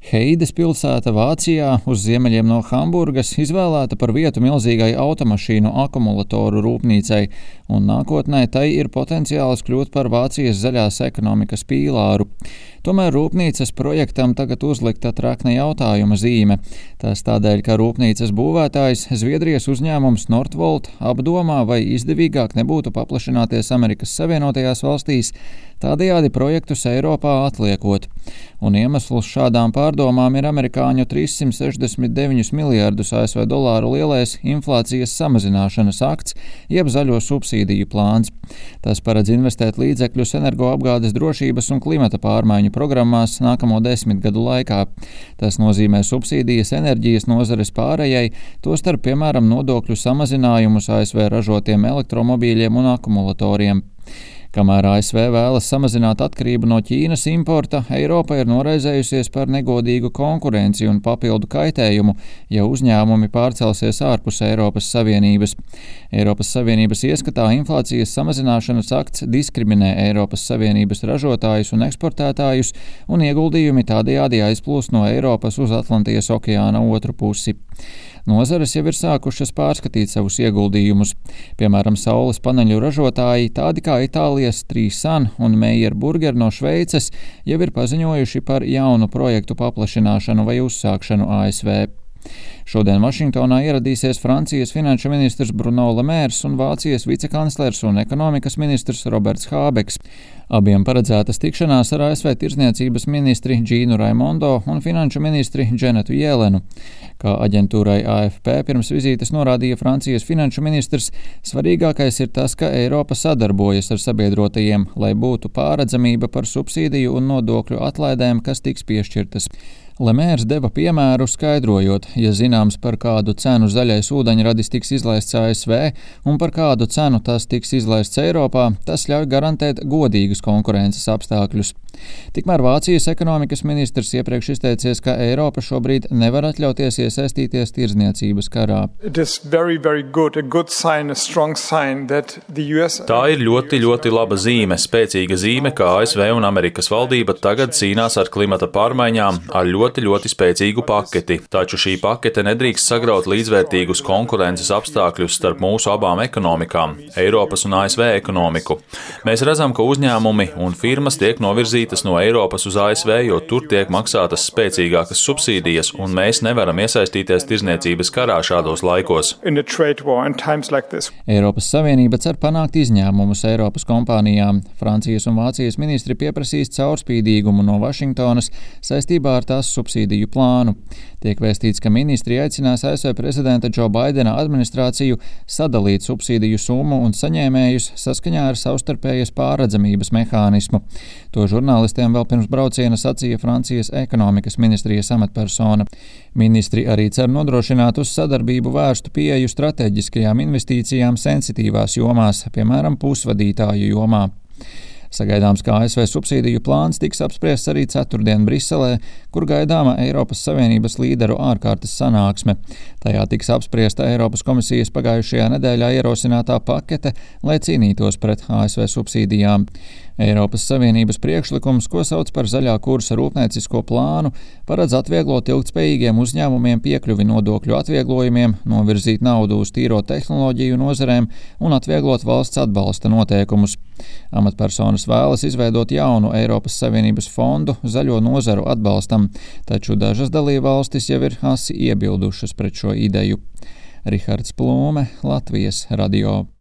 Heides pilsēta Vācijā uz ziemeļiem no Hamburgas izvēlēta par vietu milzīgai automašīnu akumulatoru rūpnīcai, un nākotnē tai ir potenciāls kļūt par Vācijas zaļās ekonomikas pīlāru. Tomēr rūpnīcas projektam tagad uzlikta trakna jautājuma zīme. Tas tādēļ, ka rūpnīcas būvētājs Zviedrijas uzņēmums Northvolt apdomā, vai izdevīgāk nebūtu paplašināties Amerikas Savienotajās valstīs, tādējādi projektus Eiropā atliekot. Un iemesls šādām pārdomām ir amerikāņu 369 miljardus ASV dolāru lielais inflācijas samazināšanas akts, jeb zaļo subsīdiju plāns. Tas paredz investēt līdzekļus energoapgādes drošības un klimata pārmaiņu programmās nākamo 10 gadu laikā. Tas nozīmē subsīdijas enerģijas nozares pārējai, tostarp, piemēram, nodokļu samazinājumus ASV ražotiem elektromobīļiem un akumulatoriem. Kamēr ASV vēlas samazināt atkarību no Ķīnas importa, Eiropa ir noraizējusies par negodīgu konkurenci un papildu kaitējumu, ja uzņēmumi pārcelsies ārpus Eiropas Savienības. Eiropas Savienības ieskatā inflācijas samazināšanas akts diskriminē Eiropas Savienības ražotājus un eksportētājus, un ieguldījumi tādējādi aizplūst no Eiropas uz Atlantijas okeāna otru pusi. Nozares jau ir sākušas pārskatīt savus ieguldījumus. Piemēram, saules paneļu ražotāji, tādi kā Itālijas 3Sun un Meyer Burger no Šveices, jau ir paziņojuši par jaunu projektu paplašināšanu vai uzsākšanu ASV. Šodien Vašingtonā ieradīsies Francijas finanšu ministrs Bruno Le Maire un Vācijas vicekanclers un ekonomikas ministrs Roberts Hābeks. Abiem paredzētas tikšanās ar ASV tirzniecības ministri Džīnu Raimondo un finanšu ministri Dženetu Jēlenu. Kā aģentūrai AFP pirms vizītes norādīja Francijas finanšu ministrs, svarīgākais ir tas, ka Eiropa sadarbojas ar sabiedrotajiem, lai būtu pārredzamība par subsīdiju un nodokļu atlaidēm, kas tiks piešķirtas. Le Maire deva piemēru, skaidrojot, ja zināms, par kādu cenu zaļais ūdeņradis tiks izlaists ASV un par kādu cenu tas tiks izlaists Eiropā, tas ļauj garantēt godīgus konkurences apstākļus. Tikmēr Vācijas ekonomikas ministrs iepriekš izteicies, ka Eiropa šobrīd nevar atļauties iesaistīties tirdzniecības karā. Tā ir ļoti laba zīme, spēcīga zīme, ka ASV un Amerikas valdība tagad cīnās ar klimata pārmaiņām ar ļoti spēcīgu paketi. Taču šī pakete nedrīkst sagraut līdzvērtīgus konkurences apstākļus starp mūsu abām ekonomikām, Eiropas un ASV ekonomiku. Mēs redzam, ka uzņēmumi un firmas tiek novirzītas no Eiropas uz ASV, jo tur tiek maksātas spēcīgākas subsīdijas, un mēs nevaram iesaistīties tirdzniecības karā šādos laikos. Eiropas Savienība cer panākt izņēmumus Eiropas kompānijām. Francijas un Vācijas ministri pieprasīs caurspīdīgumu no Vašingtonas saistībā ar tās subsīdiju plānu. Tiek vēstīts, ka ministri aicinās ASV prezidenta Džo Baidena administrāciju sadalīt subsīdiju summu un saņēmējus saskaņā ar savstarpējas pārredzamības mehānismu. To žurnālistiem vēl pirms brauciena sacīja Francijas ekonomikas ministrijas amatpersona. Ministri arī cer nodrošināt uz sadarbību vērstu pieeju strateģiskajām investīcijām sensitīvās jomās, piemēram, pusvadītāju jomā. Sagaidāms, ka ASV subsīdiju plāns tiks apspriests arī ceturtdien Briselē, kur gaidāma Eiropas Savienības līderu ārkārtas sanāksme. Tajā tiks apspriesta Eiropas komisijas pagājušajā nedēļā ierosinātā pakete, lai cīnītos pret ASV subsīdijām. Eiropas Savienības priekšlikums, ko sauc par zaļā kursa rūpniecisko plānu, paredz atvieglot ilgtspējīgiem uzņēmumiem piekļuvi nodokļu atvieglojumiem, novirzīt naudu uz tīro tehnoloģiju nozarēm un atvieglot valsts atbalsta noteikumus. Amatpersonas vēlas izveidot jaunu Eiropas Savienības fondu zaļo nozaru atbalstam, taču dažas dalībvalstis jau ir asi iebildušas pret šo ideju. Rihards Plūme, Latvijas radio.